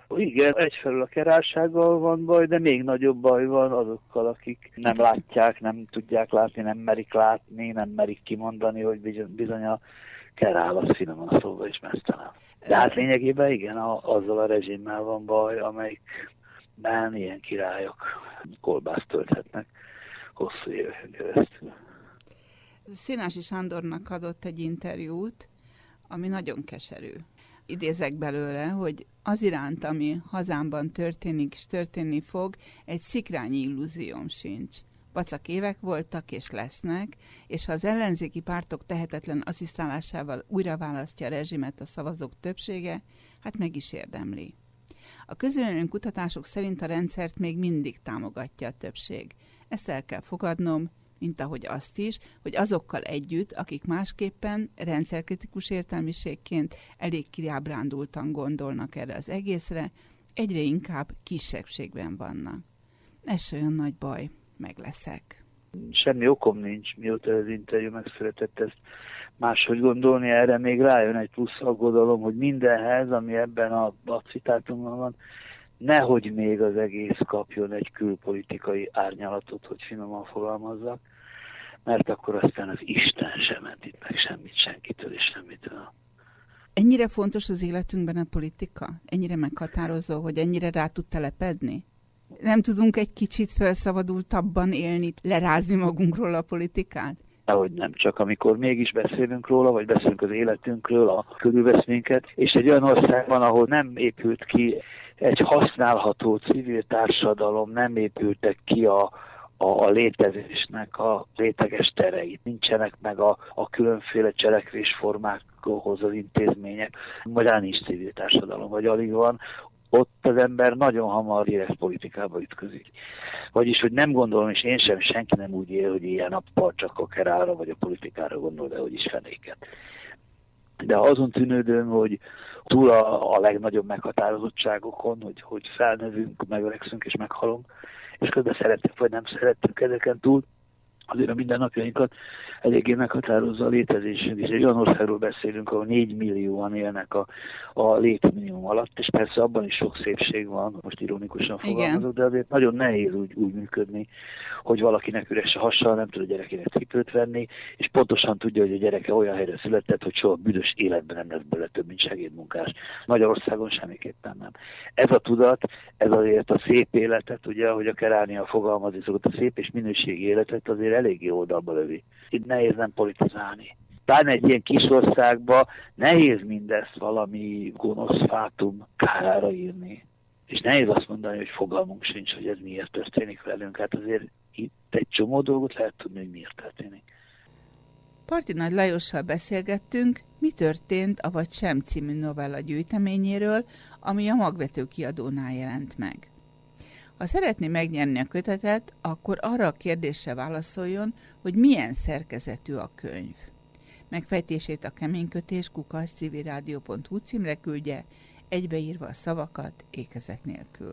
Igen, egyfelől a kerálsággal van baj, de még nagyobb baj van azokkal, akik nem látják, nem tudják látni, nem merik látni, nem merik kimondani, hogy bizony a kerál az finoman szóval is meztelen. De hát lényegében igen, azzal a rezsimmel van baj, amelyikben ilyen királyok kolbászt tölthetnek hosszú éveken keresztül. Szénási Sándornak adott egy interjút, ami nagyon keserű. Idézek belőle, hogy az iránt, ami hazámban történik és történni fog, egy szikrányi illúzióm sincs. Vacak évek voltak és lesznek, és ha az ellenzéki pártok tehetetlen asszisztálásával újra választja a rezsimet a szavazók többsége, hát meg is érdemli. A közvéleménykutatások szerint a rendszert még mindig támogatja a többség. Ezt el kell fogadnom, mint ahogy azt is, hogy azokkal együtt, akik másképpen rendszerkritikus értelmiségként elég kiábrándultan gondolnak erre az egészre, egyre inkább kisebbségben vannak. Ez se olyan nagy baj, meg leszek. Semmi okom nincs, mióta az interjú megszületett, ezt máshogy gondolni, erre még rájön egy plusz aggodalom, hogy mindenhez, ami ebben a citátumban van, nehogy még az egész kapjon egy külpolitikai árnyalatot, hogy finoman fogalmazzak, mert akkor aztán az Isten sem ment meg semmit senkitől és semmitől. Ennyire fontos az életünkben a politika? Ennyire meghatározó, hogy ennyire rá tud telepedni? Nem tudunk egy kicsit felszabadultabban élni, lerázni magunkról a politikát? Ahogy nem, csak amikor mégis beszélünk róla, vagy beszélünk az életünkről, a körülvesz minket, és egy olyan országban, ahol nem épült ki egy használható civil társadalom, nem épültek ki a létezésnek a réteges tereit, nincsenek meg a különféle cselekvésformákhoz az intézmények, magyarán nincs civil társadalom, vagy alig van, ott az ember nagyon hamar direkt politikába ütközik. Vagyis, hogy nem gondolom, és én sem, senki nem úgy él, hogy ilyen nappal csak a kerálra vagy a politikára gondol, de hogy is fenéket. De azon tűnődöm, hogy túl a legnagyobb meghatározottságokon, hogy felnövünk, megöregszünk és meghalunk, és közben szeretünk vagy nem szeretünk ezeken túl, azért a mindennapjainkat eléggé meghatározza a létezésünk, és egy olyan országról beszélünk, ahol 4 millióan élnek a létminimum alatt, és persze abban is sok szépség van, most ironikusan fogalmazok, de azért nagyon nehéz úgy működni, hogy valakinek üres a hasa, nem tud a gyerekének cipőt venni, és pontosan tudja, hogy a gyereke olyan helyre született, hogy soha büdös életben nem lesz belőle több, mint segédmunkás. Magyarországon semmiképpen nem. Ez a tudat, ez azért a szép életet, ugye, ahogy a Keránia fogalmazni szokott, a szép és minőségi életet azért eléggé oldalba lövi. Itt nehéz nem politizálni. Pláne egy ilyen kis országba nehéz mindezt valami gonosz fátum kárára írni. És nehéz azt mondani, hogy fogalmunk sincs, hogy ez miért történik velünk. Hát azért itt egy csomó dolgot lehet tudni, hogy miért történik. Parti Nagy Lajossal beszélgettünk, mi történt a Vagy sem című novella gyűjteményéről, ami a Magvető kiadónál jelent meg. Ha szeretné megnyerni a kötetet, akkor arra a kérdésre válaszoljon, hogy milyen szerkezetű a könyv. Megfejtését a keménykötés@civilradio.hu címre küldje, egybeírva a szavakat ékezet nélkül.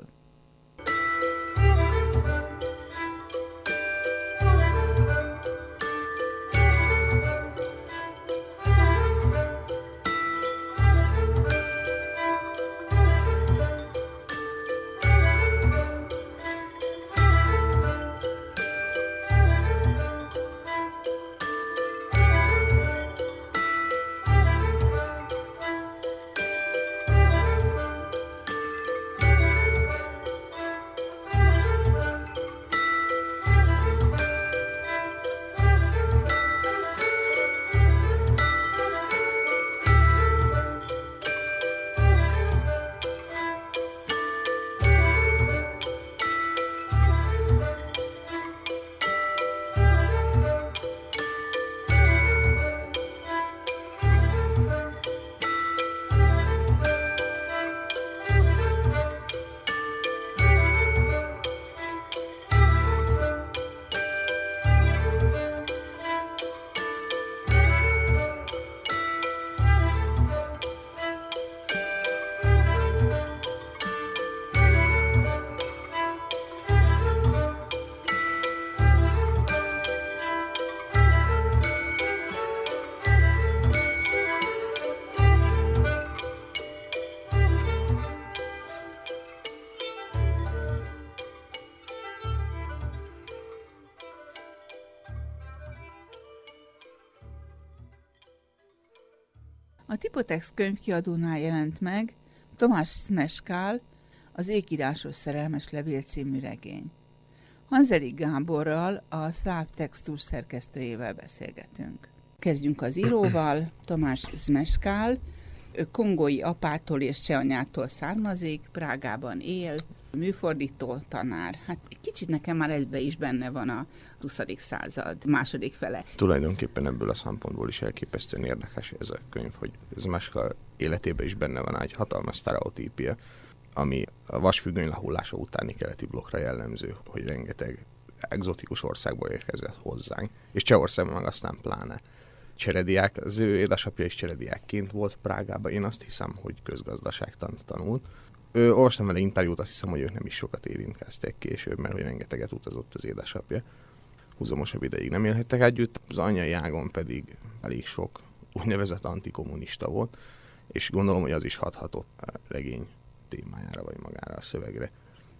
A Tipotex könyvkiadónál jelent meg Tamás Smeskál az Ékírásos szerelmes levél című regény. Hanzelik Gáborral, a Szláv Textus szerkesztőjével beszélgetünk. Kezdjünk az íróval. Tamás Smeskál, ő kongói apától és csehanyától származik, Prágában él, műfordító, tanár. Hát egy kicsit nekem már egybe is benne van a 20. század második fele. Tulajdonképpen ebből a szempontból is elképesztően érdekes ez a könyv, hogy Smeskál életében is benne van egy hatalmas sztereotípia, ami a vasfüggöny lehullása utáni keleti blokkra jellemző, hogy rengeteg egzotikus országból érkezett hozzánk, és Csehországban meg aztán pláne. Cserediák, az ő édesapja is cserediákként volt Prágában, én azt hiszem, hogy közgazdaságtant tanult. Olvastam vele interjút, azt hiszem, hogy ők nem is sokat érintkeztek később, mert hogy rengeteget utazott az édesapja. Húzamosabb ideig nem élhettek együtt, az anyai ágon pedig elég sok úgynevezett antikommunista volt, és gondolom, hogy az is hathatott a regény témájára, vagy magára a szövegre.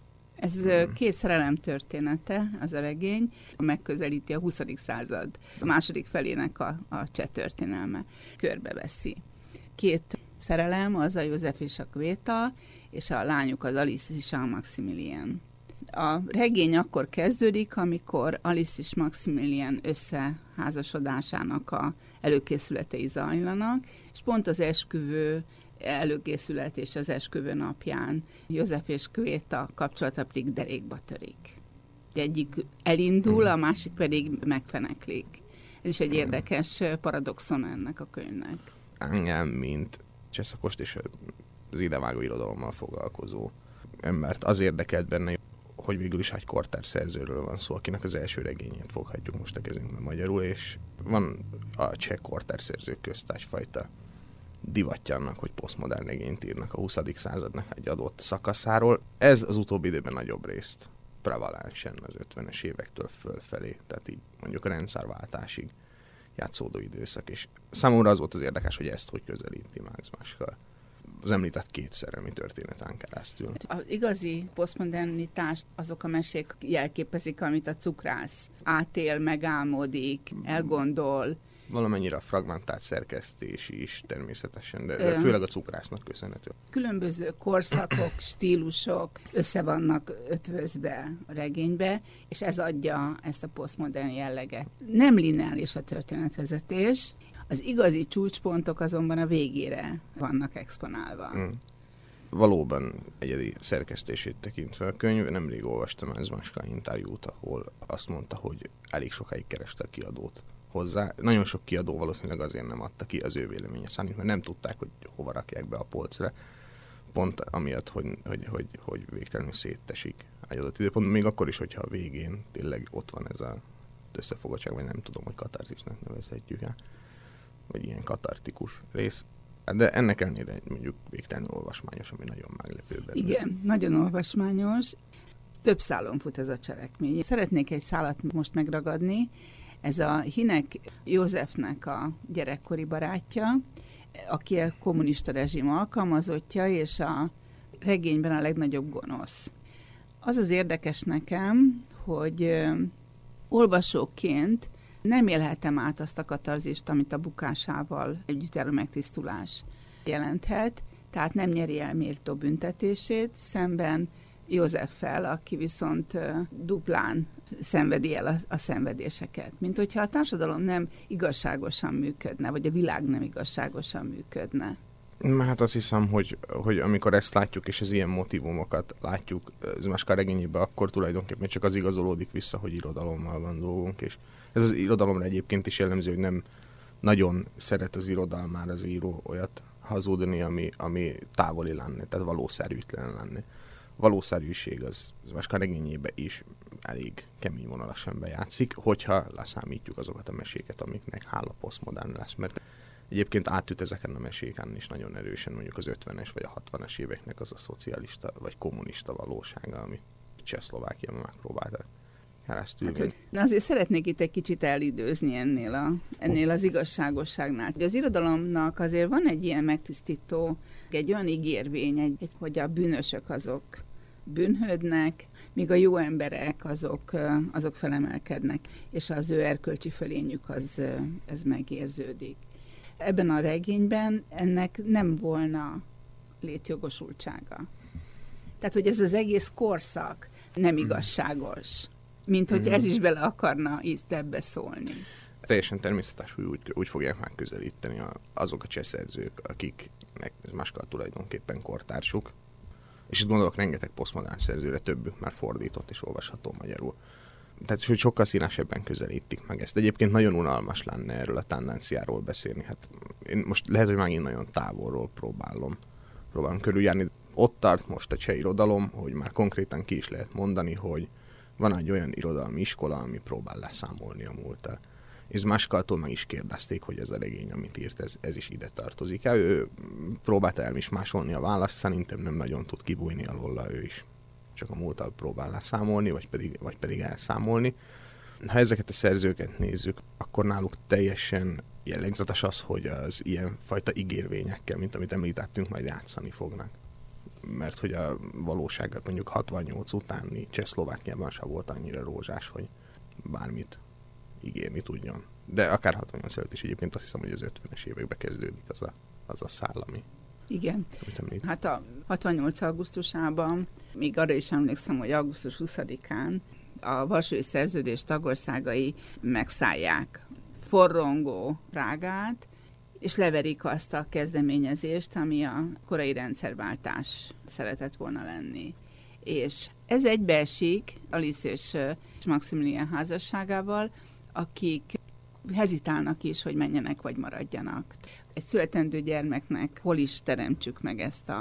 Ez két szerelem története, az a regény, megközelíti a 20. század második felének a cseh történelme. Körbeveszi. Két szerelem, az a József és a Kvéta, és a lányuk az Alice és a Maximilien. A regény akkor kezdődik, amikor Alice és Maximilien összeházasodásának a előkészületei zajlanak, és pont az esküvő előkészület és az esküvő napján József és Kvéta kapcsolata pedig derékba törik. Egyik elindul, a másik pedig megfeneklik. Ez is egy érdekes paradoxon ennek a könyvnek. Engem, mint csehszakost és az idevágó irodalommal foglalkozó embert az érdekelt benne, hogy végül is egy kortárs szerzőről van szó, akinek az első regényét foghatjuk most a kezünkben magyarul, és van a cseh kortárs szerzők közt egyfajta divatja annak, hogy posztmodern regényt írnak a 20. századnak egy adott szakaszáról. Ez az utóbbi időben nagyobb részt prevalánsen az 50-es évektől fölfelé, tehát így mondjuk a rendszerváltásig játszódó időszak, és számomra az volt az érdekes, hogy ezt hogy közelíti Max Smeskál az említett két szerelmi történeten keresztül. Az igazi posztmodernitást azok a mesék jelképezik, amit a cukrász átél, megálmodik, elgondol. Valamennyire a fragmentált szerkesztés is természetesen, de főleg a cukrásznak köszönhető. Különböző korszakok, stílusok össze vannak ötvözve a regénybe, és ez adja ezt a posztmodern jelleget. Nem lineáris a történetvezetés, az igazi csúcspontok azonban a végére vannak exponálva. Valóban egyedi szerkesztését tekintve a könyv, nemrég olvastam ez Smeskál interjút, ahol azt mondta, hogy elég sokáig kereste a kiadót hozzá. Nagyon sok kiadó valószínűleg azért nem adta ki az ő véleménye szerint, mert nem tudták, hogy hova rakják be a polcra. Pont amiatt, hogy végtelenül széttesik egy adott időpont, még akkor is, hogyha a végén tényleg ott van ez az összefogottság, vagy nem tudom, hogy katarzisnak nevezhetjük el, vagy ilyen katartikus rész. De ennek ellenére mondjuk végtelenül olvasmányos, ami nagyon meglepő benne. Igen, nagyon olvasmányos. Több szálon fut ez a cselekmény. Szeretnék egy szálat most megragadni. Ez a Hinek Józsefnek a gyerekkori barátja, aki a kommunista rezsim alkalmazottja, és a regényben a legnagyobb gonosz. Az az érdekes nekem, hogy olvasóként nem élhetem át azt a katarzist, amit a bukásával együtt járó megtisztulás jelenthet, tehát nem nyeri el méltó büntetését, szemben Józseffel, aki viszont duplán szenvedi el a szenvedéseket. Mint hogyha a társadalom nem igazságosan működne, vagy a világ nem igazságosan működne. Hát azt hiszem, hogy amikor ezt látjuk, és az ilyen motivumokat látjuk Smeskál regényében, akkor tulajdonképpen csak az igazolódik vissza, hogy irodalommal van dolgunk, és ez az irodalomra egyébként is jellemző, hogy nem nagyon szeret az irodalmára az író olyat hazudni, ami távoli lenne, tehát valószerűtlen lenne. A valószerűség az Smeskál regényében is elég kemény vonalasan bejátszik, hogyha leszámítjuk azokat a meséket, amiknek hála posztmodern lesz, mert egyébként átüt ezeken a meséken is nagyon erősen mondjuk az 50-es vagy a 60-es éveknek az a szocialista vagy kommunista valósága, amit Csehszlovákiában megpróbáltak keresztül. Hát, azért szeretnék itt egy kicsit elidőzni ennél az igazságosságnál. Az irodalomnak azért van egy ilyen megtisztító, egy olyan ígérvény, hogy a bűnösök azok bűnhődnek, míg a jó emberek azok felemelkednek, és az ő erkölcsi fölényük az megérződik. Ebben a regényben ennek nem volna létjogosultsága. Tehát, hogy ez az egész korszak nem igazságos, mint hogy ez is bele akarna itt ebbe szólni. Teljesen természetes, hogy úgy fogják megközelíteni azok a csehszerzők, akiknek ez Maskala tulajdonképpen kortársuk. És itt gondolok rengeteg posztmodern szerzőre, többük már fordított és olvasható magyarul. Tehát, hogy sokkal színesebben közelítik meg ezt. Egyébként nagyon unalmas lenne erről a tendenciáról beszélni. Hát én most lehet, hogy megint nagyon távolról próbálom körüljárni. Ott tart most a cseh irodalom, hogy már konkrétan ki is lehet mondani, hogy van egy olyan irodalmi iskola, ami próbál leszámolni a múlttal. És Maskaltól meg is kérdezték, hogy ez a regény, amit írt, ez is ide tartozik. Ő próbálta elmismásolni a választ, szerintem nem nagyon tud kibújni alóla ő is. Csak a múlttal próbál leszámolni, vagy pedig elszámolni. Ha ezeket a szerzőket nézzük, akkor náluk teljesen jellegzetes az, hogy az ilyen fajta ígérvényekkel, mint amit említettünk, majd játszani fognak. Mert hogy a valóságot mondjuk 68 utáni Csehszlovákiában sem volt annyira rózsás, hogy bármit ígérni tudjon. De akár 68 előtt is egyébként azt hiszem, hogy az 50-es években kezdődik az a szál, ami... Igen. Hát a 68. augusztusában, még arra is emlékszem, hogy augusztus 20-án a Varsói Szerződés tagországai megszállják forrongó Prágát, és leverik azt a kezdeményezést, ami a korai rendszerváltás szeretett volna lenni. És ez egybeesik Alice és Maximilian házasságával, akik hezitálnak is, hogy menjenek vagy maradjanak. Egy születendő gyermeknek hol is teremtsük meg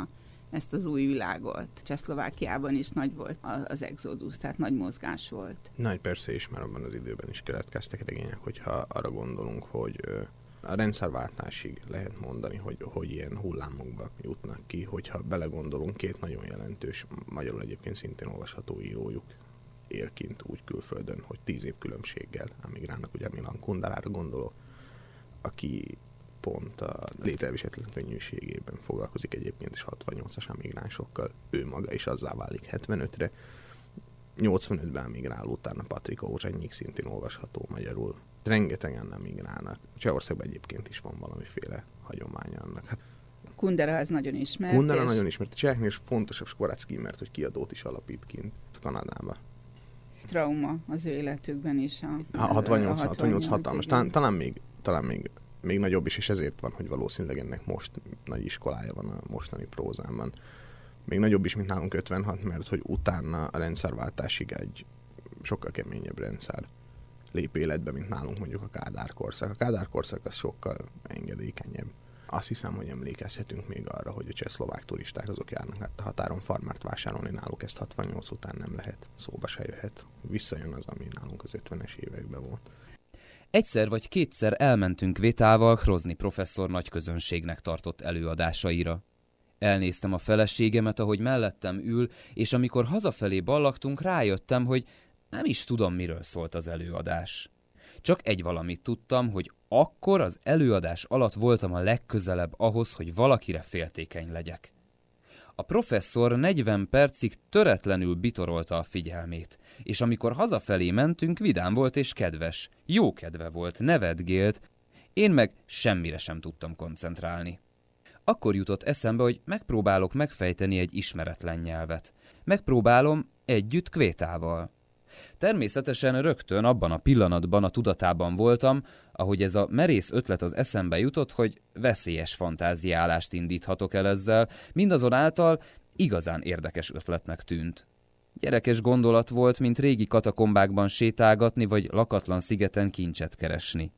ezt az új világot. Csehszlovákiában is nagy volt az exodus, tehát nagy mozgás volt. Nagy persze is, mert abban az időben is keletkeztek regények, hogyha arra gondolunk, hogy a rendszerváltásig lehet mondani, hogy ilyen hullámokba jutnak ki, hogyha belegondolunk, két nagyon jelentős, magyarul egyébként szintén olvasható írójuk él kint úgy külföldön, hogy 10 év különbséggel emigrálnak, ugye Milan Kunderára gondolok, aki pont a lételviselhetetlen könnyűségében foglalkozik egyébként, és 68-as emigránsokkal, ő maga is azzá válik 75-re. 85-ben emigrál utána Patrik Ózsanyik, szintén olvasható magyarul. Rengetegen emigrálnak. Csehországban egyébként is van valamiféle hagyománya annak. Hát, Kundera az nagyon ismert. Kundera nagyon ismert. A cseheknél is fontosabb Skorácki, mert hogy kiadót is alapít kint Kanadában. Trauma az ő életükben is. A 68 hatalmas. Talán még nagyobb is, és ezért van, hogy valószínűleg ennek most nagy iskolája van a mostani prózámban. Még nagyobb is, mint nálunk 56, mert hogy utána a rendszerváltásig egy sokkal keményebb rendszer lép életbe, mint nálunk mondjuk a Kádár korszak. A Kádár korszak az sokkal engedékenyebb. Azt hiszem, hogy emlékezhetünk még arra, hogy a csehszlovák turisták azok járnak a határon farmert vásárolni, náluk ezt 68 után nem lehet, szóba se jöhet. Visszajön az, ami nálunk az 50-es években volt. Egyszer vagy kétszer elmentünk Vétával Hrozny professzor nagyközönségnek tartott előadásaira. Elnéztem a feleségemet, ahogy mellettem ül, és amikor hazafelé ballagtunk, rájöttem, hogy nem is tudom, miről szólt az előadás. Csak egy valamit tudtam, hogy akkor az előadás alatt voltam a legközelebb ahhoz, hogy valakire féltékeny legyek. A professzor 40 percig töretlenül bitorolta a figyelmét, és amikor hazafelé mentünk, vidám volt és kedves. Jó kedve volt, nevetgélt, én meg semmire sem tudtam koncentrálni. Akkor jutott eszembe, hogy megpróbálok megfejteni egy ismeretlen nyelvet. Megpróbálom együtt Kvétával. Természetesen rögtön abban a pillanatban a tudatában voltam, ahogy ez a merész ötlet az eszembe jutott, hogy veszélyes fantáziálást indíthatok el ezzel, mindazonáltal igazán érdekes ötletnek tűnt. Gyerekes gondolat volt, mint régi katakombákban sétálgatni, vagy lakatlan szigeten kincset keresni.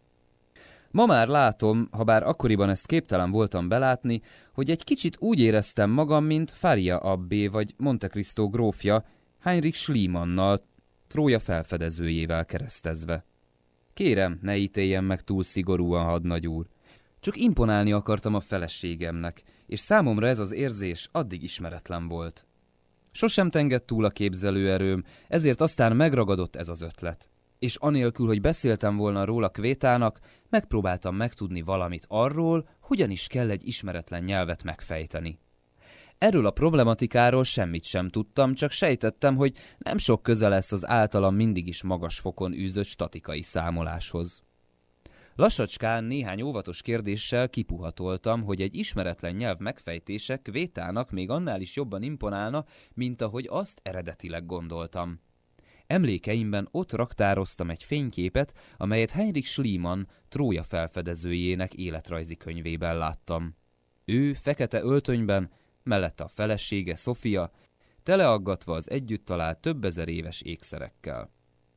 Ma már látom, habár akkoriban ezt képtelen voltam belátni, hogy egy kicsit úgy éreztem magam, mint Faria abbé vagy Monte Cristo grófja Heinrich Schliemannal, Trója felfedezőjével keresztezve. Kérem, ne ítéljen meg túl szigorúan, hadnagy úr. Csak imponálni akartam a feleségemnek, és számomra ez az érzés addig ismeretlen volt. Sosem tengett túl a képzelőerőm, ezért aztán megragadott ez az ötlet. És anélkül, hogy beszéltem volna róla Kvétának, megpróbáltam megtudni valamit arról, hogyan is kell egy ismeretlen nyelvet megfejteni. Erről a problematikáról semmit sem tudtam, csak sejtettem, hogy nem sok köze lesz az általam mindig is magas fokon űzött statikai számoláshoz. Lassacskán néhány óvatos kérdéssel kipuhatoltam, hogy egy ismeretlen nyelv megfejtése Kvétának még annál is jobban imponálna, mint ahogy azt eredetileg gondoltam. Emlékeimben ott raktároztam egy fényképet, amelyet Heinrich Schliemann Trója felfedezőjének életrajzi könyvében láttam. Ő fekete öltönyben, mellette a felesége Sofia, teleaggatva az együtt talált több ezer éves ékszerekkel.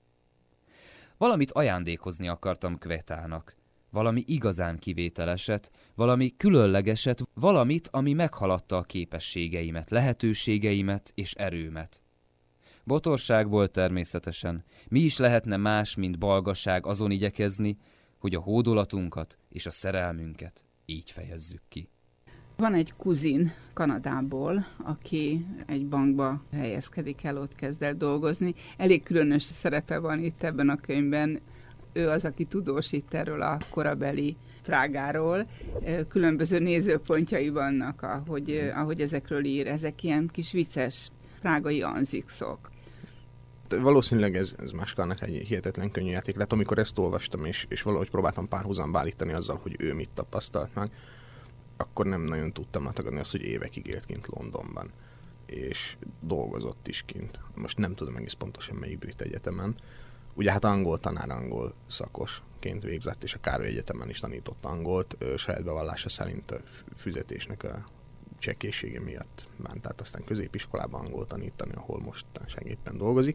Valamit ajándékozni akartam Kvétának. Valami igazán kivételeset, valami különlegeset, valamit, ami meghaladta a képességeimet, lehetőségeimet és erőmet. Botorság volt természetesen. Mi is lehetne más, mint balgaság azon igyekezni, hogy a hódolatunkat és a szerelmünket így fejezzük ki. Van egy kuzin Kanadából, aki egy bankba helyezkedik el, ott kezd el dolgozni. Elég különös szerepe van itt ebben a könyvben. Ő az, aki tudósít erről a korabeli frágáról. Különböző nézőpontjai vannak, ahogy ezekről ír. Ezek ilyen kis vicces prágai anzikszok. Valószínűleg ez Mascalnak egy hihetetlen könnyű játék lett, amikor ezt olvastam, és valahogy próbáltam párhuzamba állítani azzal, hogy ő mit tapasztalt meg, akkor nem nagyon tudtam letagadni azt, hogy évekig élt kint Londonban, és dolgozott is kint. Most nem tudom egész pontosan melyik brit egyetemen. Ugye hát angol tanár, angol szakosként végzett, és a Károly Egyetemen is tanított angolt, saját bevallása szerint a fizetésnek a csekkészsége miatt ment át aztán középiskolában angol tanítani, ahol mostanság éppen dolgozik.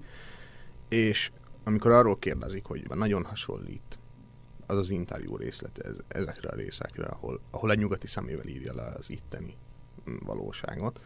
És amikor arról kérdezik, hogy nagyon hasonlít az az interjú részlet ezekre a részekre, ahol egy nyugati szemével írja le az itteni valóságot.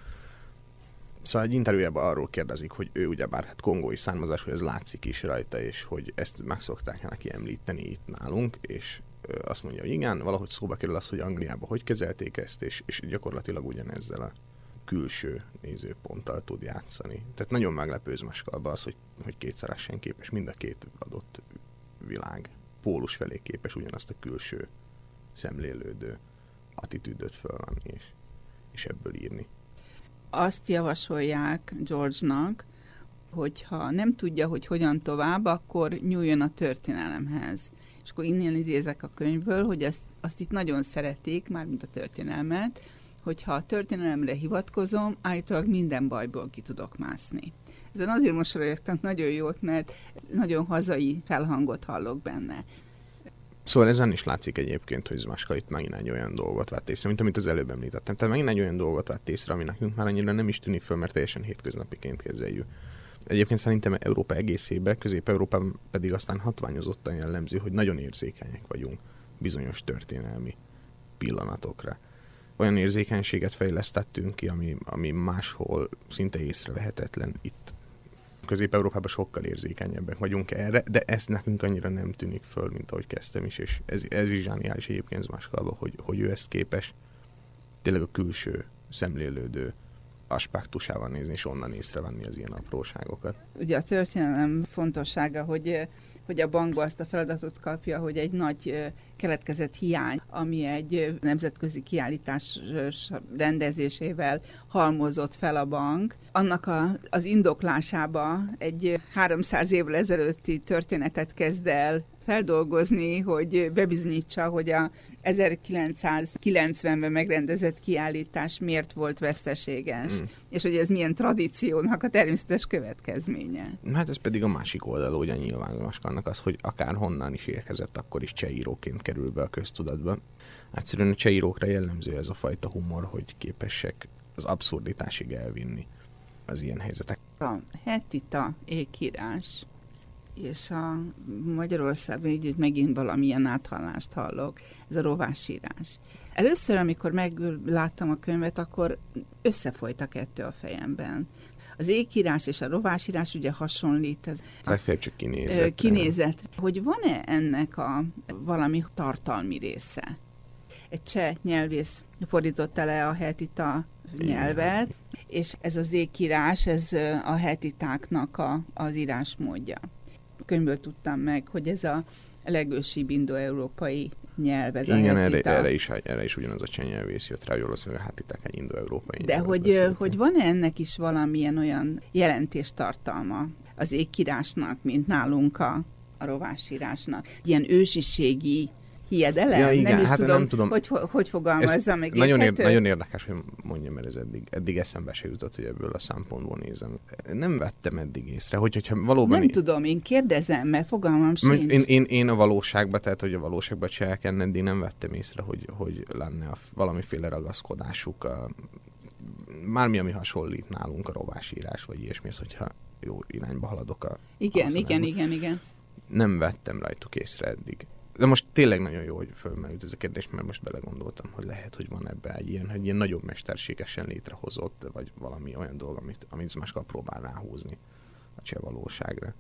Szóval egy interjújában arról kérdezik, hogy ő ugyebár hát kongói származás, hogy ez látszik is rajta, és hogy ezt meg szokták neki említeni itt nálunk, és azt mondja, hogy igen, valahogy szóba kerül az, hogy Angliában hogy kezelték ezt, és gyakorlatilag ugyanezzel a külső nézőponttal tud játszani. Tehát nagyon meglepő Mascalban az, hogy kétszeresen képes, mind a két adott világ pólus felé képes ugyanazt a külső szemlélődő attitűdöt fölvenni, és ebből írni. Azt javasolják George-nak, hogyha nem tudja, hogy hogyan tovább, akkor nyúljon a történelemhez. És akkor innen idézek a könyvből, hogy azt itt nagyon szeretik, mármint a történelmet, hogyha a történelemre hivatkozom, állítólag minden bajból ki tudok mászni. Ezen azért mosolyogtam nagyon jót, mert nagyon hazai felhangot hallok benne. Szóval ezen is látszik egyébként, hogy Mascal itt megint egy olyan dolgot vett észre, mint amit az előbb említettem. Tehát megint egy olyan dolgot vett észre, ami nekünk már annyira nem is tűnik föl, mert teljesen hétköznapiként kezeljük. Egyébként szerintem Európa egészében, Közép-Európában pedig aztán hatványozottan jellemző, hogy nagyon érzékenyek vagyunk bizonyos történelmi pillanatokra. Olyan érzékenységet fejlesztettünk ki, ami máshol szinte észrevehetetlen. Itt Közép-Európában sokkal érzékenyebbek vagyunk erre, de ez nekünk annyira nem tűnik föl, mint ahogy kezdtem is, és ez is zsániális egyébként Mascalban, hogy ő ezt képes tényleg a külső szemlélődő aspektusával nézni, és onnan észrevenni az ilyen apróságokat. Ugye a történelem fontossága, hogy a bankba azt a feladatot kapja, hogy egy nagy keletkezett hiány, ami egy nemzetközi kiállítás rendezésével halmozott fel a bank. Annak az indoklásába egy 300 évvel ezelőtti történetet kezd el feldolgozni, hogy bebizonyítsa, hogy a 1990-ben megrendezett kiállítás miért volt veszteséges, és hogy ez milyen tradíciónak a természetes következménye. Hát ez pedig a másik oldal, ugye nyilván Mascalnak az, hogy akár honnan is érkezett, akkor is csehíróként kerül be a köztudatba. Egyszerűen a csehírókra jellemző ez a fajta humor, hogy képesek az abszurditásig elvinni az ilyen helyzetek. A hetita ékírás és a Magyarországban így megint valamilyen áthallást hallok, ez a rovásírás. Először, amikor megláttam a könyvet, akkor összefolyt a kettő a fejemben. Az ékírás és a rovásírás ugye hasonlít. Legfeljebb csak kinézet. Hogy van-e ennek valami tartalmi része? Egy cseh nyelvész fordította le a hetita nyelvet, és ez az ékírás, ez a hetitáknak az írásmódja. Könyvből tudtam meg, hogy ez a legősibb indo-európai nyelv, ez igen, a hetita. Erre is ugyanaz a cseh nyelvész jött rá, hogy valószínűleg a hetiták egy indo-európai de hogy van-e ennek is valamilyen olyan jelentéstartalma az ékírásnak, mint nálunk a rovásírásnak? Ilyen ősiségi hiedelem? Ja, igen, nem is hát tudom, nem tudom. Hogy fogalmazzam meg. Nagyon érdekes, hogy mondjam, mert ez eddig eszembe se jutott, hogy ebből a szempontból nézem. Nem vettem eddig észre, hogyha valóban... Nem tudom, én kérdezem, mert fogalmam sincs. Én a valóságban, tehát hogy a valóságban cseheken eddig nem vettem észre, hogy lenne valamiféle ragaszkodásuk, mármi, ami hasonlít nálunk a rovásírás, vagy ilyesmi, az, hogyha jó irányba haladok a... Igen. Nem vettem rajtuk észre eddig. De most tényleg nagyon jó, hogy fölmerült ez a kérdés, mert most belegondoltam, hogy lehet, hogy van ebben egy ilyen nagyon mesterségesen létrehozott, vagy valami olyan dolog, amit Zmeskal próbál ráhúzni a cseh valóságra.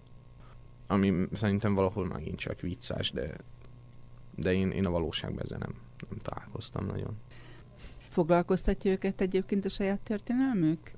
Ami szerintem valahol megint csak vicces, de én a valóságban ezzel nem találkoztam nagyon. Foglalkoztatja őket egyébként a saját történelmük?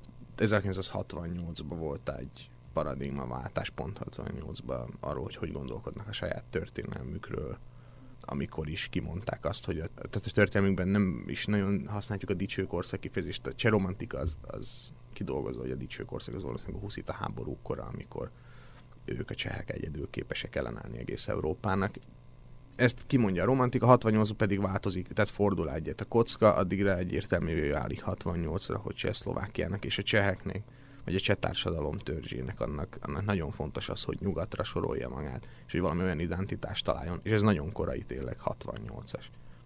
1968-ban volt egy paradigmaváltás, pont 68-ban arról, hogy gondolkodnak a saját történelmükről, amikor is kimondták azt, hogy tehát a történelmükben nem is nagyon használjuk a dicső korszak kifejezést. A cseh romantika az kidolgozza, hogy a dicső korszak az valószínűleg a huszita háborúk kora, amikor ők a csehek egyedül képesek ellenállni egész Európának. Ezt kimondja a romantika, 68 pedig változik, tehát fordul egyet a kocka, addigra egyértelművé válik 68-ra, hogy Csehszlovákiának és a cseheknek, vagy a cseh társadalom törzsének annak nagyon fontos az, hogy nyugatra sorolja magát, és hogy valami olyan identitást találjon, és ez nagyon korai tényleg 68-as.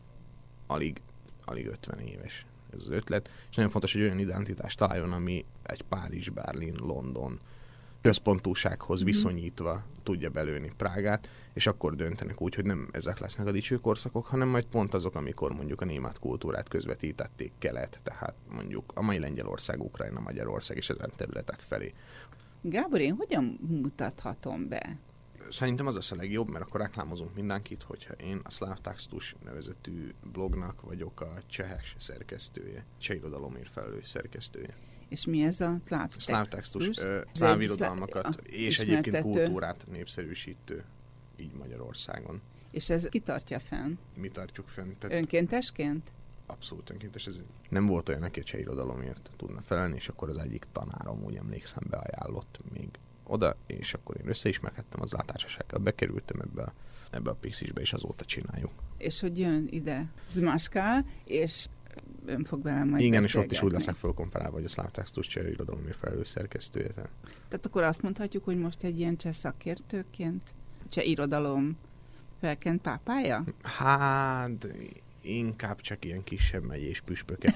Alig 50 éves ez az ötlet, és nagyon fontos, hogy olyan identitást találjon, ami egy Párizs, Berlin, London központúsághoz viszonyítva tudja belőni Prágát, és akkor döntenek úgy, hogy nem ezek lesznek a dicső korszakok, hanem majd pont azok, amikor mondjuk a német kultúrát közvetítették kelet, tehát mondjuk a mai Lengyelország, Ukrajna, Magyarország és ezen területek felé. Gábor, én hogyan mutathatom be? Szerintem az lesz a legjobb, mert akkor reklámozunk mindenkit, hogyha én a Szlávtextus nevezetű blognak vagyok a csehek szerkesztője, cseh irodalomért felelős szerkesztője. És mi ez a szlávtextus? Szláv irodalmakat és egyébként kultúrát népszerűsítő, így Magyarországon. És ez ki tartja fenn? Mi tartjuk fenn. Önkéntesként? Abszolút önkéntes. Ez nem volt olyan, aki a cseh irodalomért tudna felelni, és akkor az egyik tanárom, úgy emlékszem, beajánlott még oda, és akkor én összeismerkedtem az Társasággal, bekerültem ebbe a Pixisbe, és azóta csináljuk. És hogy jön ide Zmeskal, és ön fog velem majd igen, és ott is úgy leszek fölkonferálva, hogy a Szlávtextus cseh irodalomért felelős szerkesztője. Tehát akkor azt mondhatjuk, hogy most egy ilyen cseh szakértőként, cseh irodalom felkent pápája? Hát, inkább csak ilyen kisebb megyés püspöke.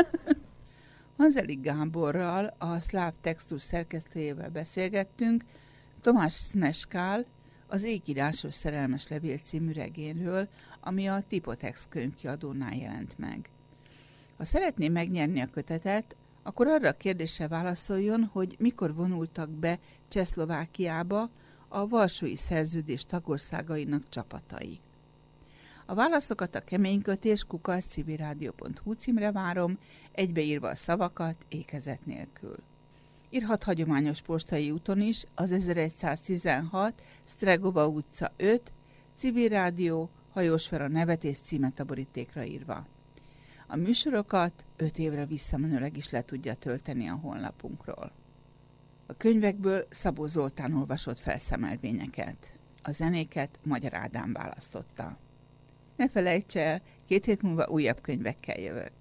Hanzelik Gáborral, a Szlávtextus szerkesztőjével beszélgettünk Tomás Zmeskal az Égírásos szerelmes levél című regényről, ami a Typotext könyvkiadónál jelent meg. Ha szeretné megnyerni a kötetet, akkor arra a kérdésre válaszoljon, hogy mikor vonultak be Csehszlovákiába a Varsói Szerződés tagországainak csapatai. A válaszokat a keménykötés@civilradio.hu címre várom, egybeírva a szavakat ékezet nélkül. Írhat hagyományos postai úton is az 1116 Sztregova utca 5, Civil Rádió, Hajós Vera nevet és címet a borítékra írva. A műsorokat 5 évre visszamenőleg is le tudja tölteni a honlapunkról. A könyvekből Szabó Zoltán olvasott felszemelvényeket. A zenéket Magyar Ádám választotta. Ne felejts el, 2 hét múlva újabb könyvekkel jövök.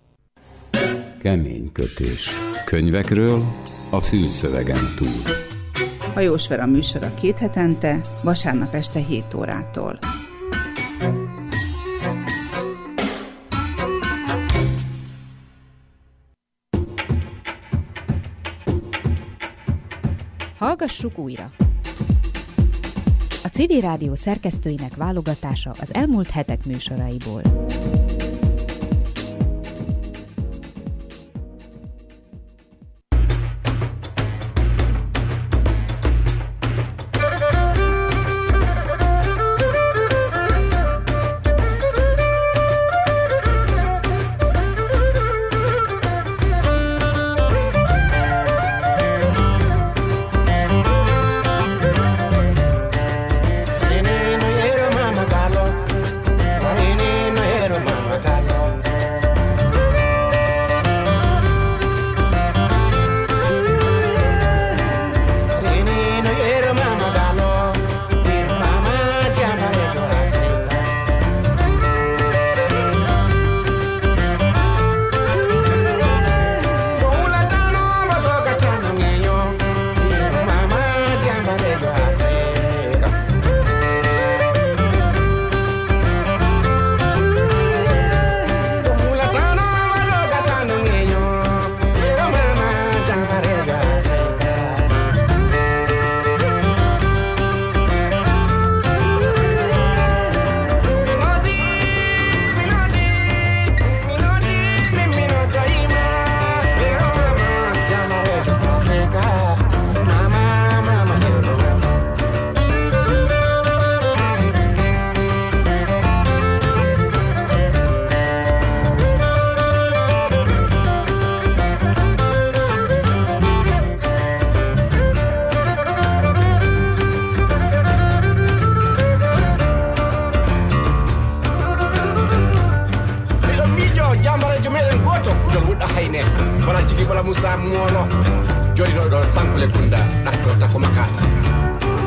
Kemény kötés. Könyvekről a fülszövegen túl. Hajós Vera műsora 2 hetente, vasárnap este 7 órától. Hallgassuk újra! A Civil Rádió szerkesztőinek válogatása az elmúlt hetek műsoraiból. Nene no quiero jodi do sankule kunda nakko ta ko makata